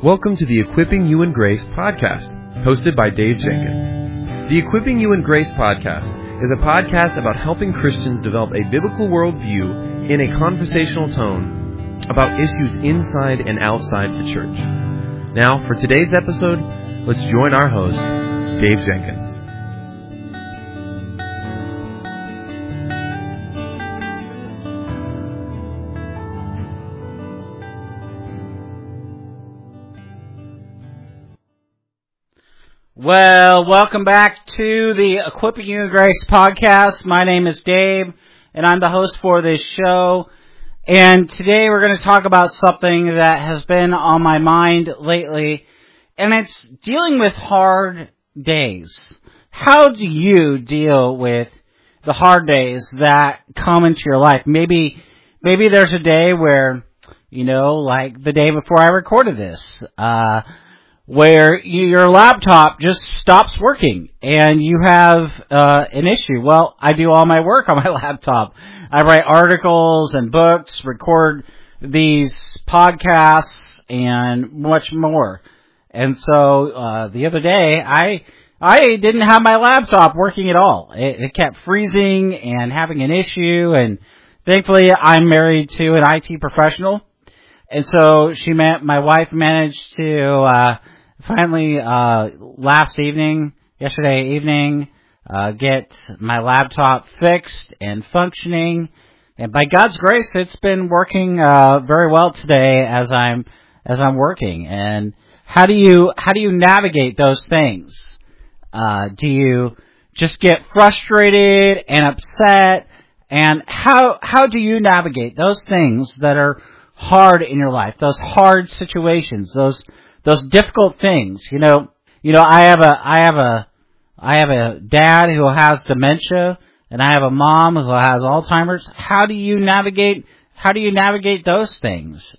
Welcome to the Equipping You in Grace podcast, hosted by Dave Jenkins. The Equipping You in Grace podcast is a podcast about helping Christians develop a biblical worldview in a conversational tone about issues inside and outside the church. Now, for today's episode, let's join our host, Dave Jenkins. Well, welcome back to the Equipping You in Grace podcast. My name is Dave, and I'm the host for this show. And today we're going to talk about something that has been on my mind lately, and it's dealing with hard days. How do you deal with the hard days that come into your life? Maybe there's a day where, like the day before I recorded this, where your laptop just stops working and you have an issue. Well, I do all my work on my laptop. I write articles and books, record these podcasts, and much more. And so the other day, I didn't have my laptop working at all. It kept freezing and having an issue, and thankfully I'm married to an IT professional. And so my wife managed to finally, yesterday evening, get my laptop fixed and functioning. And by God's grace, it's been working very well today as I'm working. And how do you navigate those things? Do you just get frustrated and upset? And how do you navigate those things that are hard in your life? Those hard situations, those difficult things. I have a dad who has dementia, and I have a mom who has Alzheimer's. How do you navigate those things?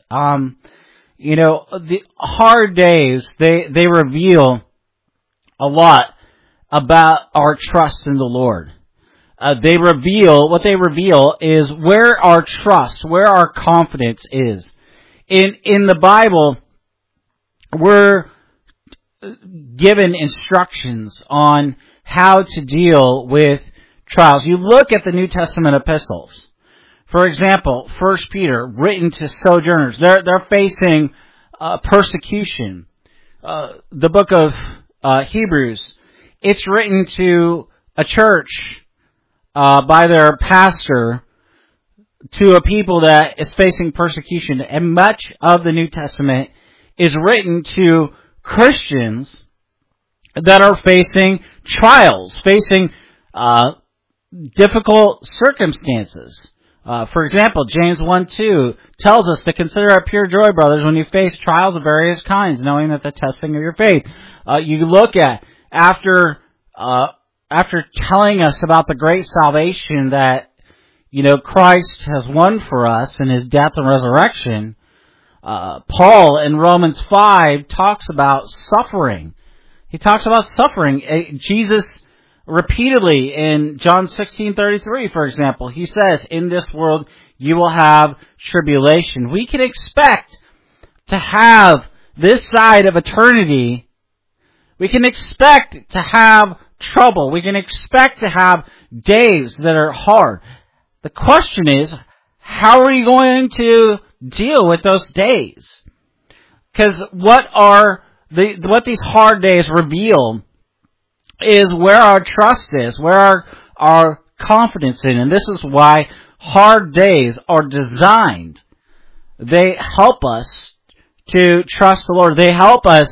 The hard days, they reveal a lot about our trust in the Lord. What they reveal is where our trust, where our confidence is. In the Bible, we're given instructions on how to deal with trials. You look at the New Testament epistles. For example, 1 Peter, written to sojourners. They're facing persecution. The book of Hebrews, it's written to a church by their pastor to a people that is facing persecution. And much of the New Testament is written to Christians that are facing trials, facing difficult circumstances. For example, James 1:2 tells us to consider it pure joy, brothers, when you face trials of various kinds, knowing that the testing of your faith. You look at, after telling us about the great salvation that, Christ has won for us in His death and resurrection, Paul in Romans 5 talks about suffering. He talks about suffering. Jesus repeatedly in John 16:33, for example, he says, in this world you will have tribulation. We can expect to have this side of eternity. We can expect to have trouble. We can expect to have days that are hard. The question is, how are you going to deal with those days? Because what these hard days reveal is where our trust is, where our confidence in. And this is why hard days are designed. They help us to trust the Lord. They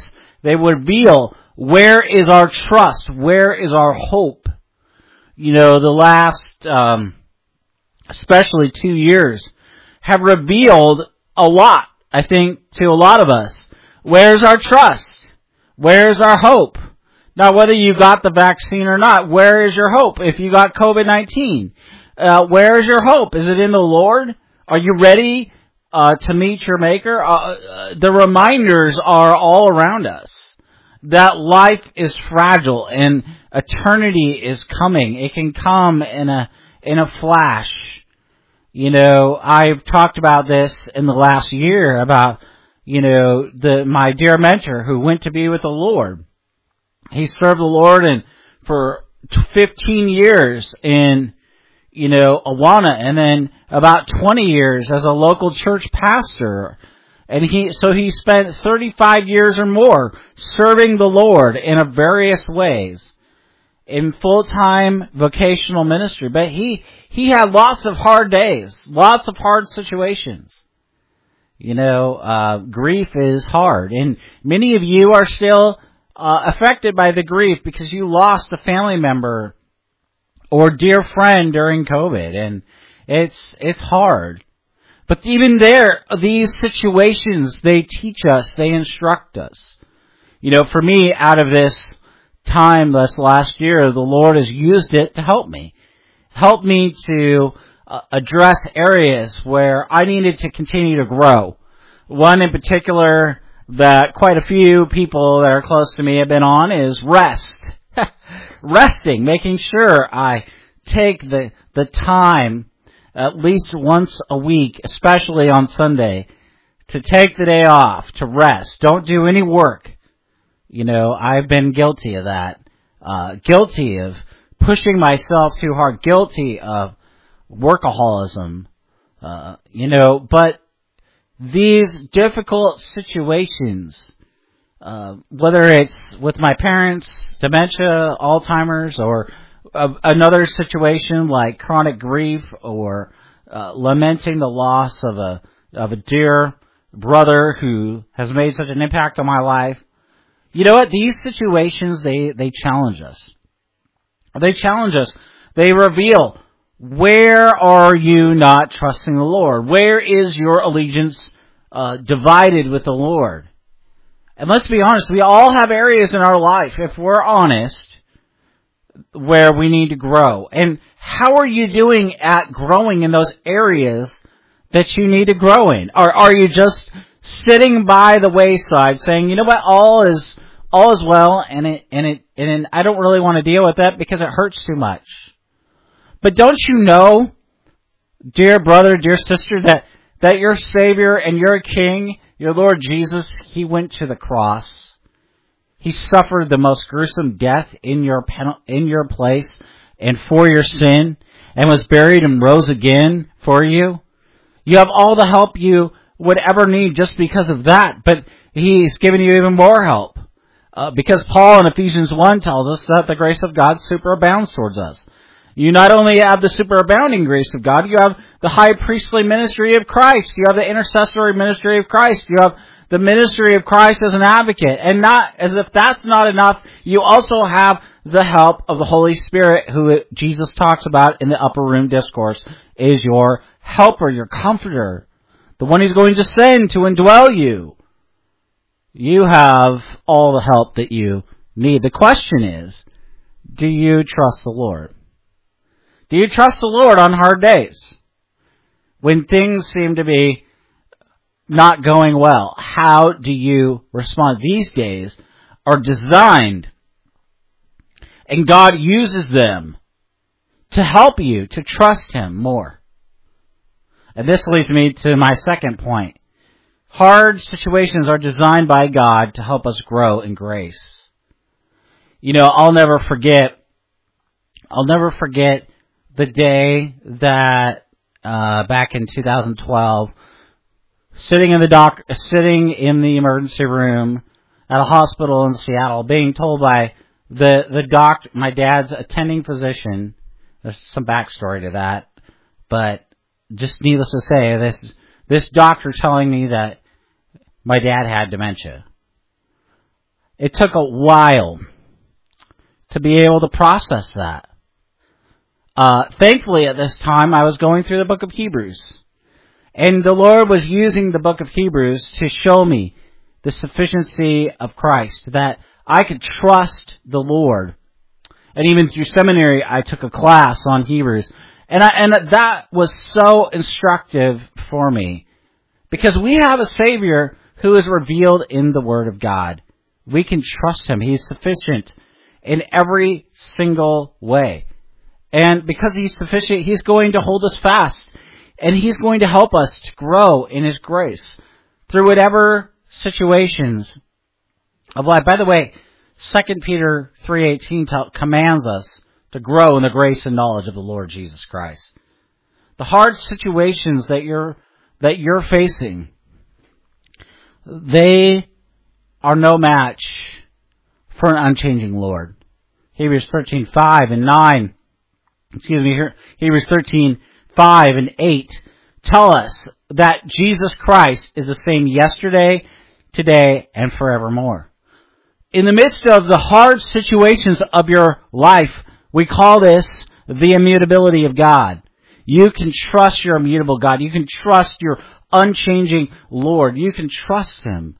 reveal where is our trust, where is our hope. The last, especially 2 years, have revealed a lot, I think, to a lot of us. Where's our trust? Where's our hope? Now, whether you got the vaccine or not, where is your hope? If you got COVID-19, where is your hope? Is it in the Lord? Are you ready to meet your Maker? The reminders are all around us that life is fragile and eternity is coming. It can come in a flash. I've talked about this in the last year about, my dear mentor who went to be with the Lord. He served the Lord for 15 years in, Awana, and then about 20 years as a local church pastor. And he spent 35 years or more serving the Lord in various ways in full-time vocational ministry. But he had lots of hard days, lots of hard situations. Grief is hard. And many of you are still affected by the grief because you lost a family member or dear friend during COVID. And it's hard. But even there, these situations, they teach us, they instruct us. For me, out of this time, this last year, the Lord has used it to help me. Help me to address areas where I needed to continue to grow. One in particular that quite a few people that are close to me have been on is rest. Resting, making sure I take the time at least once a week, especially on Sunday, to take the day off, to rest. Don't do any work. I've been guilty of that. Guilty of pushing myself too hard. Guilty of workaholism. But these difficult situations, whether it's with my parents, dementia, Alzheimer's, or another situation like chronic grief, or lamenting the loss of a dear brother who has made such an impact on my life. You know what? These situations, they challenge us. They challenge us. They reveal, where are you not trusting the Lord? Where is your allegiance divided with the Lord? And let's be honest, we all have areas in our life, if we're honest, where we need to grow. And how are you doing at growing in those areas that you need to grow in? Or are you just sitting by the wayside saying, you know what, all is well, and I don't really want to deal with that because it hurts too much. But don't you know, dear brother, dear sister, that your Savior and your King, your Lord Jesus, He went to the cross. He suffered the most gruesome death in your place and for your sin, and was buried and rose again for you. You have all the help you would ever need just because of that, but He's given you even more help. Because Paul in Ephesians 1 tells us that the grace of God superabounds towards us. You not only have the superabounding grace of God, you have the high priestly ministry of Christ. You have the intercessory ministry of Christ. You have the ministry of Christ as an advocate. And not as if that's not enough, you also have the help of the Holy Spirit, who Jesus talks about in the upper room discourse, is your helper, your comforter, the one He's going to send to indwell you. You have all the help that you need. The question is, do you trust the Lord? Do you trust the Lord on hard days? When things seem to be not going well, how do you respond? These days are designed, and God uses them to help you to trust Him more. And this leads me to my second point. Hard situations are designed by God to help us grow in grace. I'll never forget the day that back in 2012, sitting in the emergency room at a hospital in Seattle, being told by the doctor, my dad's attending physician. There's some backstory to that, but just needless to say, this doctor telling me that my dad had dementia. It took a while to be able to process that. Thankfully, at this time, I was going through the book of Hebrews. And the Lord was using the book of Hebrews to show me the sufficiency of Christ, that I could trust the Lord. And even through seminary, I took a class on Hebrews. And that was so instructive for me. Because we have a Savior who is revealed in the Word of God. We can trust Him. He's sufficient in every single way. And because He's sufficient, He's going to hold us fast. And He's going to help us to grow in His grace through whatever situations of life. By the way, 2 Peter 3:18 commands us to grow in the grace and knowledge of the Lord Jesus Christ. The hard situations that you're facing, they are no match for an unchanging Lord. Hebrews 13:5 and 9. Hebrews 13:5 and 8 tell us that Jesus Christ is the same yesterday, today, and forevermore. In the midst of the hard situations of your life, we call this the immutability of God. You can trust your immutable God. You can trust your unchanging Lord. You can trust Him.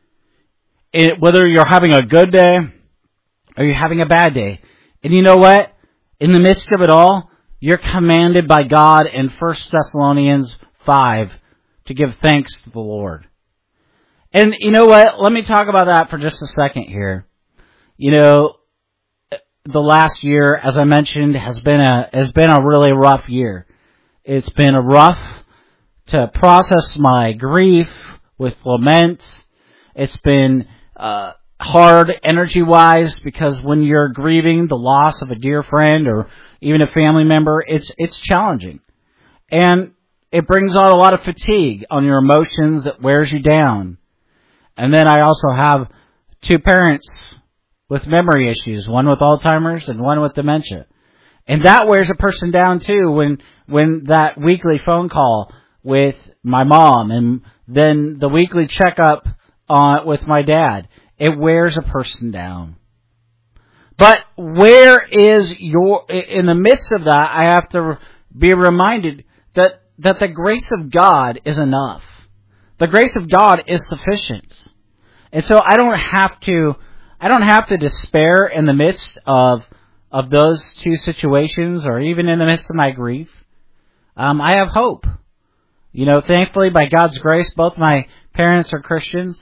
Whether you're having a good day or you're having a bad day. And you know what? In the midst of it all, you're commanded by God in 1 Thessalonians 5 to give thanks to the Lord. And you know what? Let me talk about that for just a second here. You know, the last year, as I mentioned, has been a really rough year. It's been rough to process my grief with lament. It's been hard energy-wise, because when you're grieving the loss of a dear friend or even a family member, it's challenging. And it brings on a lot of fatigue on your emotions that wears you down. And then I also have two parents with memory issues, one with Alzheimer's and one with dementia. And that wears a person down too, when that weekly phone call with my mom and then the weekly checkup with my dad. It wears a person down. But where is in the midst of that, I have to be reminded that the grace of God is enough. The grace of God is sufficient. And so I don't have to despair in the midst of those two situations, or even in the midst of my grief. I have hope. You know, thankfully, by God's grace, both my parents are Christians.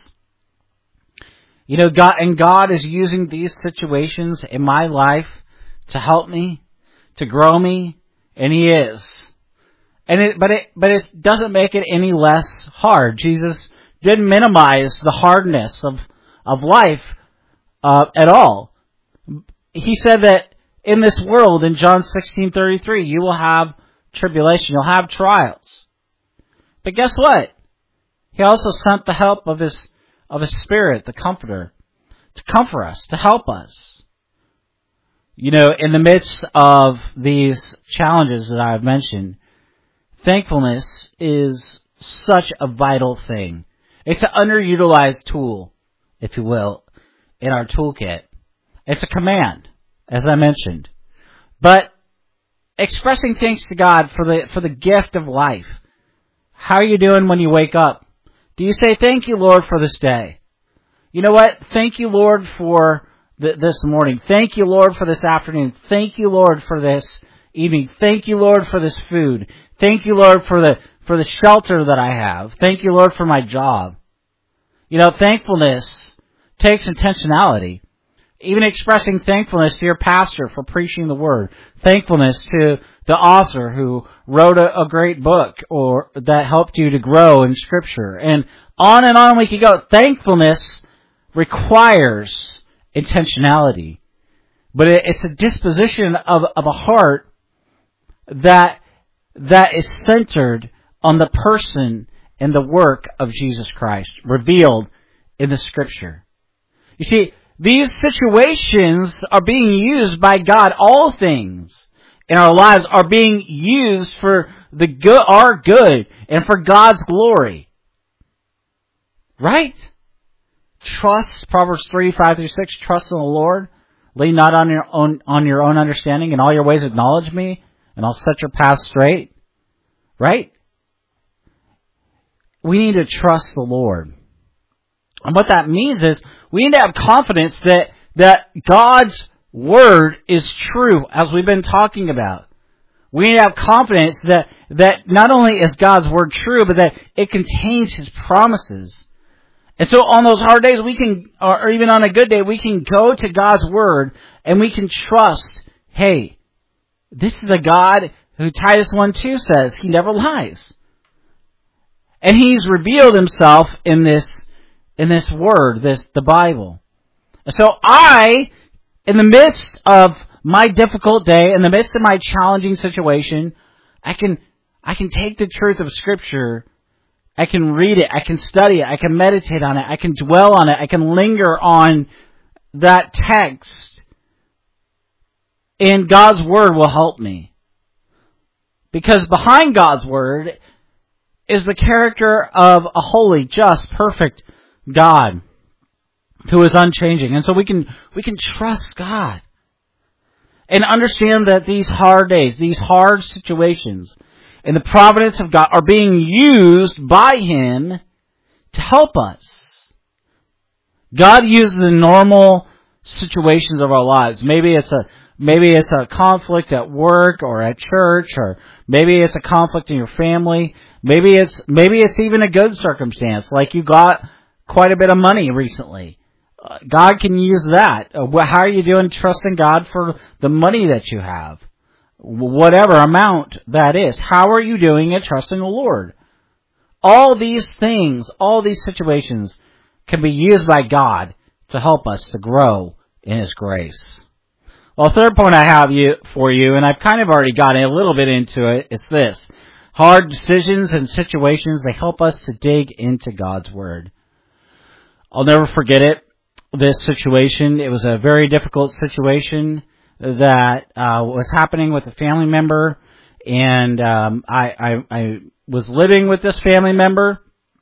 You know, God is using these situations in my life to help me, to grow me, and He is. But it doesn't make it any less hard. Jesus didn't minimize the hardness of life at all. He said that in this world, in John 16:33, you will have tribulation, you'll have trials. But guess what? He also sent the help of His Spirit, the Comforter, to comfort us, to help us. You know, in the midst of these challenges that I've mentioned, thankfulness is such a vital thing. It's an underutilized tool, if you will, in our toolkit. It's a command, as I mentioned. But expressing thanks to God for the gift of life. How are you doing when you wake up? Do you say, thank you, Lord, for this day? You know what? Thank you, Lord, for this morning. Thank you, Lord, for this afternoon. Thank you, Lord, for this evening. Thank you, Lord, for this food. Thank you, Lord, for the shelter that I have. Thank you, Lord, for my job. You know, thankfulness takes intentionality. Even expressing thankfulness to your pastor for preaching the word. Thankfulness to the author who wrote a great book or that helped you to grow in Scripture. And on we can go. Thankfulness requires intentionality. But it's a disposition of a heart that is centered on the person and the work of Jesus Christ revealed in the Scripture. You see, these situations are being used by God. All things in our lives are being used for our good and for God's glory. Right? Trust, Proverbs 3:5-6, trust in the Lord. Lean not on your own understanding. In all your ways acknowledge me, and I'll set your path straight. Right? We need to trust the Lord. And what that means is we need to have confidence that God's Word is true, as we've been talking about. We need to have confidence that not only is God's Word true, but that it contains His promises. And so on those hard days, we can, or even on a good day, we can go to God's Word and we can trust, hey, this is a God who Titus 1:2 says He never lies. And He's revealed Himself in this in this Word, the Bible. So in the midst of my difficult day, in the midst of my challenging situation, I can take the truth of Scripture, I can read it, I can study it, I can meditate on it, I can dwell on it, I can linger on that text, and God's Word will help me. Because behind God's Word is the character of a holy, just, perfect God who is unchanging. And so we can trust God and understand that these hard days, these hard situations, in the providence of God are being used by Him to help us. God uses the normal situations of our lives. Maybe it's a conflict at work or at church, or maybe it's a conflict in your family. Maybe it's even a good circumstance, like you got quite a bit of money recently. God can use that. How are you doing trusting God for the money that you have? Whatever amount that is. How are you doing at trusting the Lord? All these things, all these situations can be used by God to help us to grow in His grace. Well, third point I have for you, and I've kind of already gotten a little bit into it, it's this. Hard decisions and situations, they help us to dig into God's Word. I'll never forget it. This situation, it was a very difficult situation that was happening with a family member, and I was living with this family member,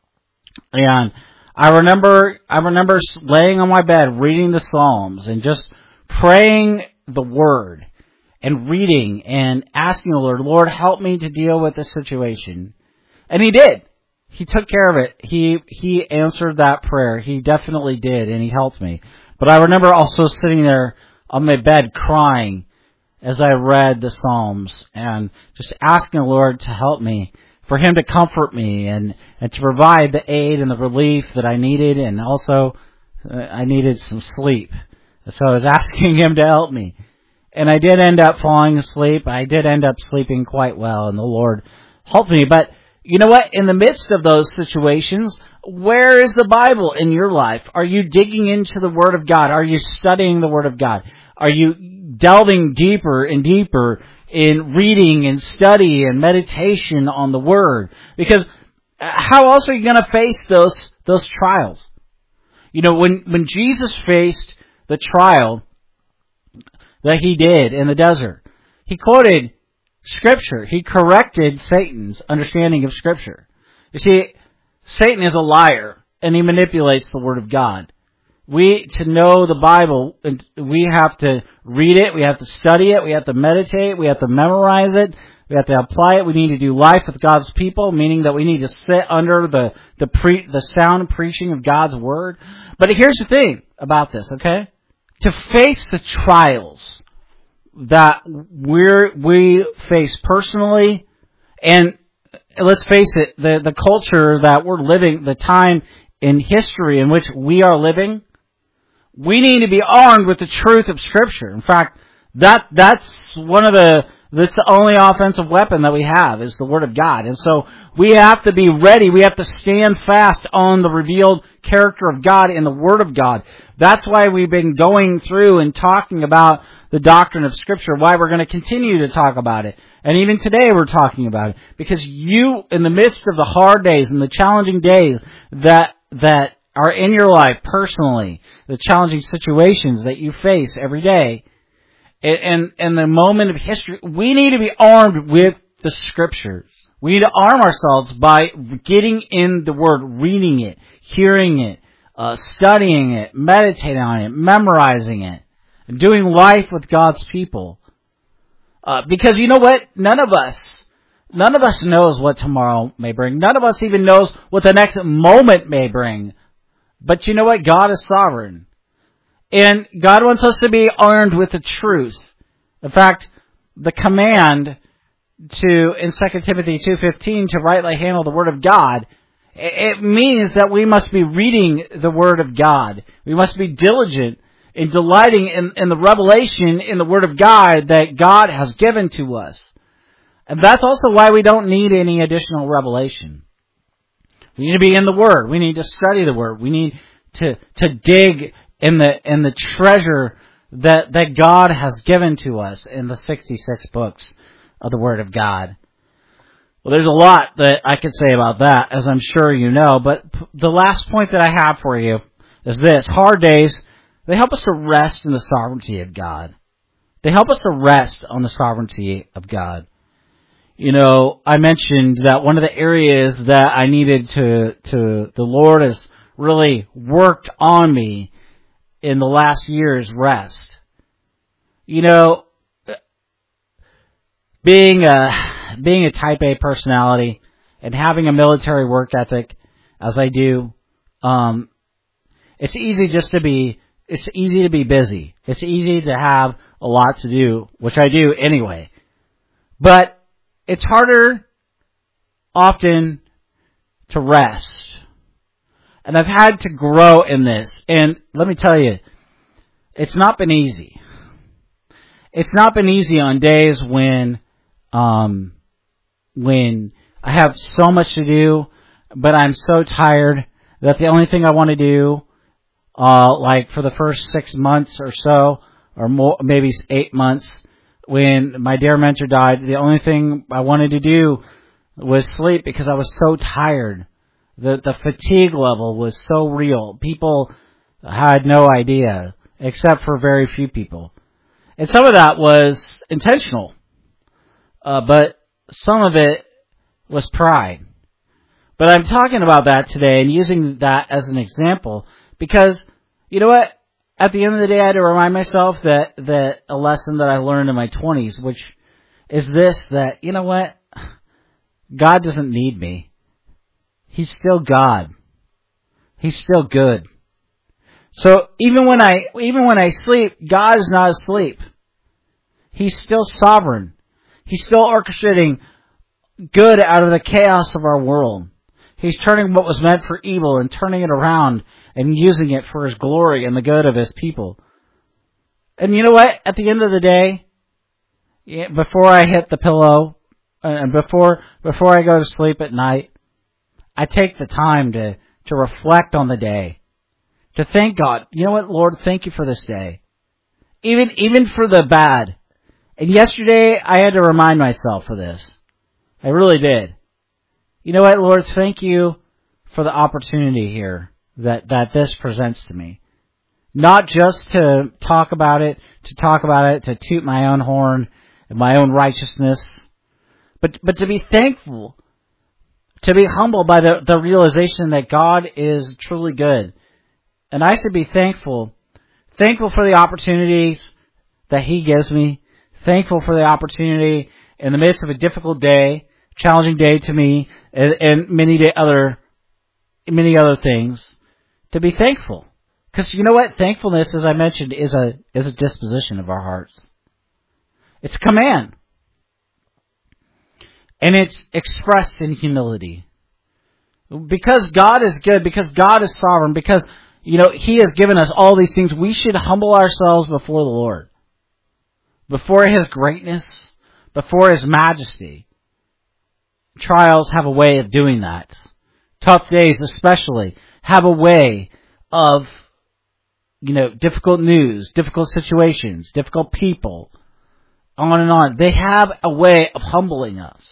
and I remember laying on my bed reading the Psalms and just praying the Word and reading and asking the Lord, help me to deal with this situation. And He did. He took care of it. He answered that prayer. He definitely did, and He helped me. But I remember also sitting there on my bed crying as I read the Psalms and just asking the Lord to help me, for Him to comfort me and to provide the aid and the relief that I needed, and also I needed some sleep. So I was asking Him to help me. And I did end up falling asleep. I did end up sleeping quite well, and the Lord helped me. But you know what? In the midst of those situations, where is the Bible in your life? Are you digging into the Word of God? Are you studying the Word of God? Are you delving deeper and deeper in reading and study and meditation on the Word? Because how else are you going to face those trials? You know, when Jesus faced the trial that He did in the desert, He quoted Scripture. He corrected Satan's understanding of Scripture. You see, Satan is a liar, and he manipulates the Word of God. To know the Bible, we have to read it, we have to study it, we have to meditate, we have to memorize it, we have to apply it. We need to do life with God's people, meaning that we need to sit under the sound preaching of God's Word. But here's the thing about this, okay? To face the trials that we face personally, and let's face it, the culture that we're living, the time in history in which we are living, we need to be armed with the truth of Scripture. In fact, that's the only offensive weapon that we have is the Word of God. And so we have to be ready. We have to stand fast on the revealed character of God in the Word of God. That's why we've been going through and talking about the doctrine of Scripture, why we're going to continue to talk about it. And even today we're talking about it. Because you, in the midst of the hard days and the challenging days that are in your life personally, the challenging situations that you face every day, and the moment of history, we need to be armed with the Scriptures. We need to arm ourselves by getting in the Word, reading it, hearing it, studying it, meditating on it, memorizing it, and doing life with God's people. Because you know what? None of us knows what tomorrow may bring. None of us even knows what the next moment may bring. But you know what? God is sovereign. And God wants us to be armed with the truth. In fact, the command in 2 Timothy 2:15 to rightly handle the Word of God, it means that we must be reading the Word of God. We must be diligent in delighting in the revelation in the Word of God that God has given to us. And that's also why we don't need any additional revelation. We need to be in the Word. We need to study the Word. We need to dig in the treasure that God has given to us in the 66 books of the Word of God. Well, there's a lot that I could say about that, as I'm sure you know, but the last point that I have for you is this. Hard days, they help us to rest in the sovereignty of God. They help us to rest on the sovereignty of God. You know, I mentioned that one of the areas that I needed the Lord has really worked on me in the last year is rest. You know, being a type A personality and having a military work ethic as I do, it's easy to be busy. It's easy to have a lot to do, which I do anyway. But it's harder often to rest. And I've had to grow in this. And let me tell you, it's not been easy. It's not been easy on days when I have so much to do, but I'm so tired that the only thing I want to do, like for the first 6 months or so, or more, maybe 8 months, when my dear mentor died, the only thing I wanted to do was sleep because I was so tired. The fatigue level was so real. People had no idea, except for very few people. And some of that was intentional. But some of it was pride. But I'm talking about that today and using that as an example because, you know what? At the end of the day, I had to remind myself that a lesson that I learned in my 20s, which is this, that, you know what? God doesn't need me. He's still God. He's still good. So even when I sleep, God is not asleep. He's still sovereign. He's still orchestrating good out of the chaos of our world. He's turning what was meant for evil and turning it around and using it for His glory and the good of His people. And you know what? At the end of the day, before I hit the pillow and before I go to sleep at night, I take the time to reflect on the day, to thank God. You know what, Lord? Thank you for this day. Even for the bad. And yesterday, I had to remind myself of this. I really did. You know what, Lord? Thank you for the opportunity here that this presents to me. Not just to talk about it, to toot my own horn and my own righteousness, but to be thankful, to be humbled by the realization that God is truly good. And I should be thankful for the opportunities that He gives me, thankful for the opportunity in the midst of a difficult day, challenging day to me, and many other things, to be thankful. Because you know what? Thankfulness, as I mentioned, is a disposition of our hearts. It's a command. And it's expressed in humility. Because God is good, because God is sovereign, because, you know, He has given us all these things, we should humble ourselves before the Lord. Before His greatness, before His majesty. Trials have a way of doing that. Tough days especially have a way of, you know, difficult news, difficult situations, difficult people, on and on. They have a way of humbling us.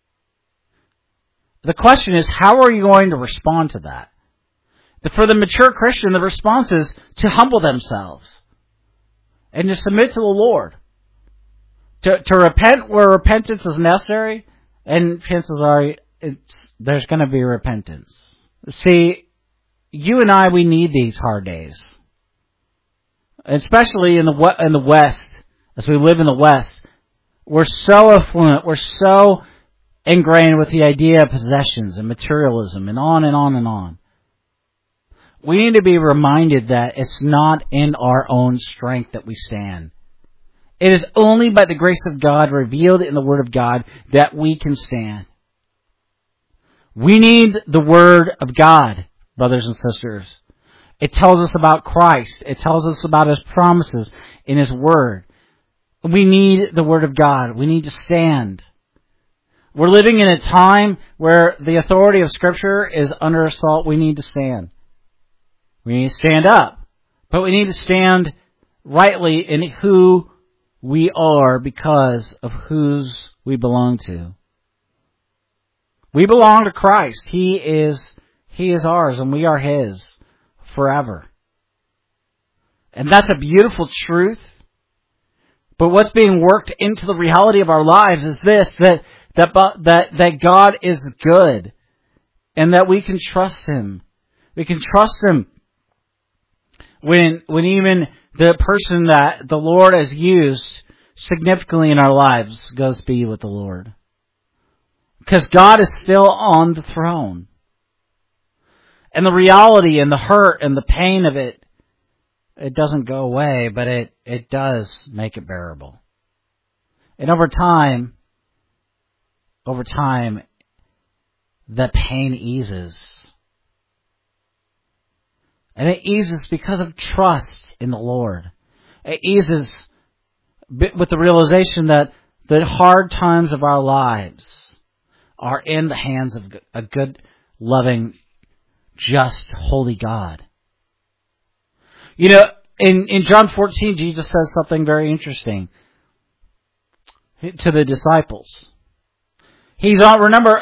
The question is, how are you going to respond to that? For the mature Christian, the response is to humble themselves and to submit to the Lord. To repent where repentance is necessary, and chances are there's going to be repentance. See, you and I, we need these hard days. Especially in the West, as we live in the West, we're so affluent, we're so ingrained with the idea of possessions and materialism and on and on and on. We need to be reminded that it's not in our own strength that we stand. It is only by the grace of God revealed in the Word of God that we can stand. We need the Word of God, brothers and sisters. It tells us about Christ. It tells us about His promises in His Word. We need the Word of God. We need to stand. We're living in a time where the authority of Scripture is under assault. We need to stand. We need to stand up. But we need to stand rightly in who we are because of whose we belong to. We belong to Christ. He is ours and we are His forever. And that's a beautiful truth. But what's being worked into the reality of our lives is this, that God is good and that we can trust Him. We can trust Him when even the person that the Lord has used significantly in our lives goes to be with the Lord. Because God is still on the throne. And the reality and the hurt and the pain of it doesn't go away, but it does make it bearable. And over time, the pain eases. And it eases because of trust in the Lord. It eases with the realization that the hard times of our lives are in the hands of a good, loving, just, holy God. You know, in John 14, Jesus says something very interesting to the disciples. He's on. Remember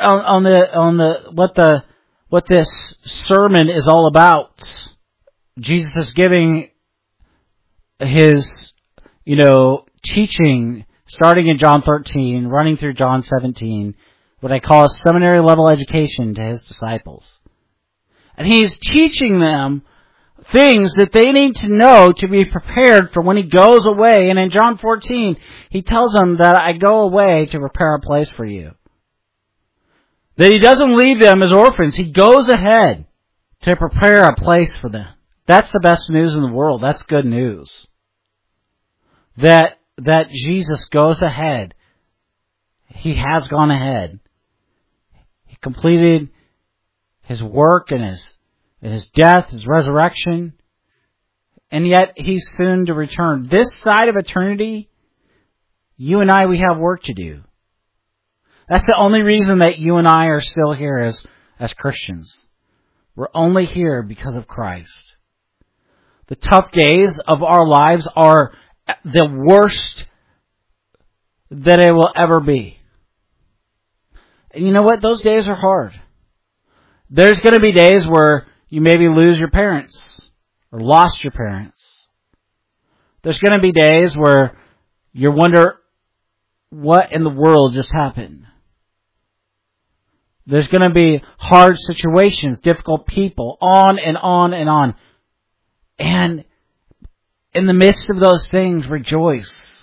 what this sermon is all about. Jesus is giving his, teaching, starting in John 13, running through John 17, what I call a seminary level education to his disciples. And he's teaching them things that they need to know to be prepared for when he goes away. And in John 14, he tells them that I go away to prepare a place for you. That he doesn't leave them as orphans. He goes ahead to prepare a place for them. That's the best news in the world. That's good news. That Jesus goes ahead. He has gone ahead. He completed his work and his death, his resurrection, and yet he's soon to return. This side of eternity, you and I, we have work to do. That's the only reason that you and I are still here as Christians. We're only here because of Christ. The tough days of our lives are the worst that it will ever be. And you know what? Those days are hard. There's going to be days where you maybe lose your parents or lost your parents. There's going to be days where you wonder what in the world just happened. There's going to be hard situations, difficult people, on and on and on. And in the midst of those things, rejoice.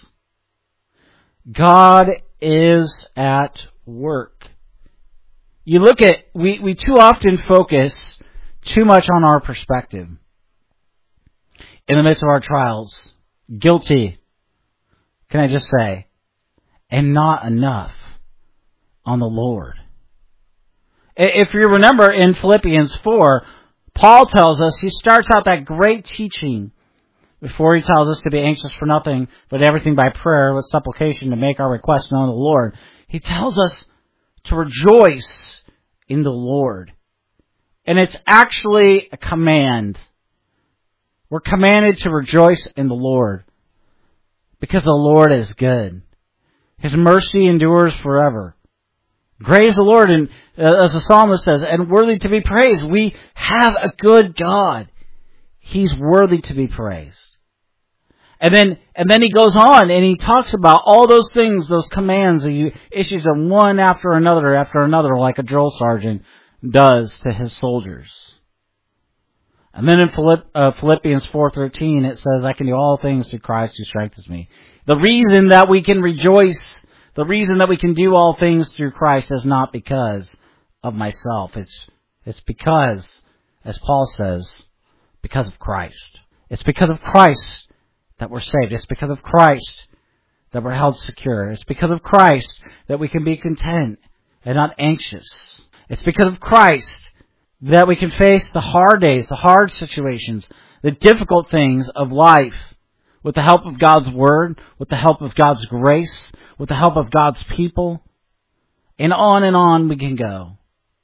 God is at work. You look at, we too often focus too much on our perspective. In the midst of our trials, guilty, can I just say, and not enough on the Lord. If you remember in Philippians 4, Paul tells us, he starts out that great teaching before he tells us to be anxious for nothing, but everything by prayer with supplication to make our requests known to the Lord. He tells us to rejoice in the Lord. And it's actually a command. We're commanded to rejoice in the Lord because the Lord is good. His mercy endures forever. Great is the Lord, and as the psalmist says, and worthy to be praised. We have a good God. He's worthy to be praised. And then he goes on and he talks about all those things, those commands, he issues them one after another, like a drill sergeant does to his soldiers. And then in Philippians 4:13 it says, I can do all things through Christ who strengthens me. The reason that we can rejoice, the reason that we can do all things through Christ is not because of myself. It's because, as Paul says, because of Christ. It's because of Christ that we're saved. It's because of Christ that we're held secure. It's because of Christ that we can be content and not anxious. It's because of Christ that we can face the hard days, the hard situations, the difficult things of life with the help of God's Word, with the help of God's grace, with the help of God's people. And on we can go.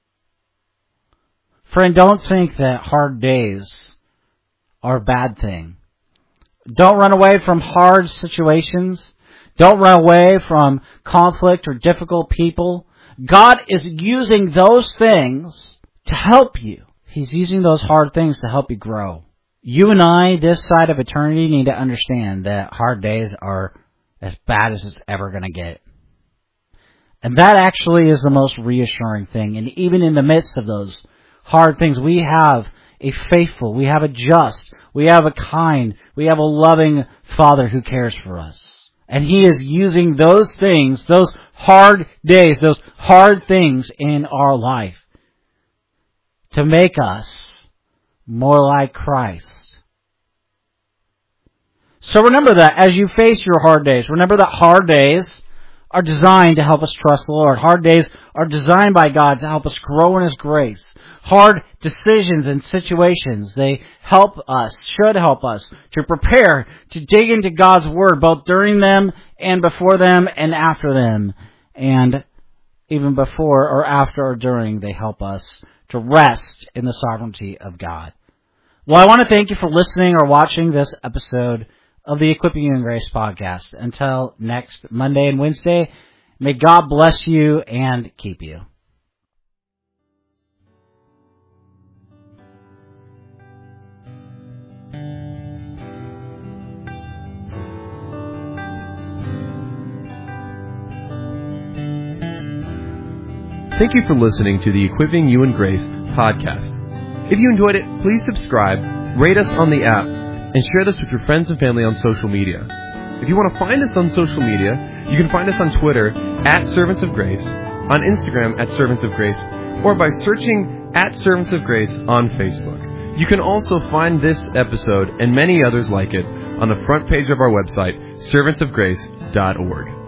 Friend, don't think that hard days are a bad thing. Don't run away from hard situations. Don't run away from conflict or difficult people. God is using those things to help you. He's using those hard things to help you grow. You and I, this side of eternity, need to understand that hard days are as bad as it's ever going to get. And that actually is the most reassuring thing. And even in the midst of those hard things, we have a faithful, we have a just, we have a kind, we have a loving Father who cares for us. And He is using those things, those hard days, those hard things in our life to make us more like Christ. So remember that as you face your hard days. Remember that hard days are designed to help us trust the Lord. Hard days are designed by God to help us grow in His grace. Hard decisions and situations, they help us, should help us to prepare, to dig into God's Word, both during them and before them and after them. And even before or after or during, they help us to rest in the sovereignty of God. Well, I want to thank you for listening or watching this episode of the Equipping You in Grace podcast. Until next Monday and Wednesday, may God bless you and keep you. Thank you for listening to the Equipping You in Grace podcast. If you enjoyed it, please subscribe, rate us on the app, and share this with your friends and family on social media. If you want to find us on social media, you can find us on Twitter @Servants of Grace, on Instagram @Servants of Grace, or by searching @Servants of Grace on Facebook. You can also find this episode and many others like it on the front page of our website, servantsofgrace.org.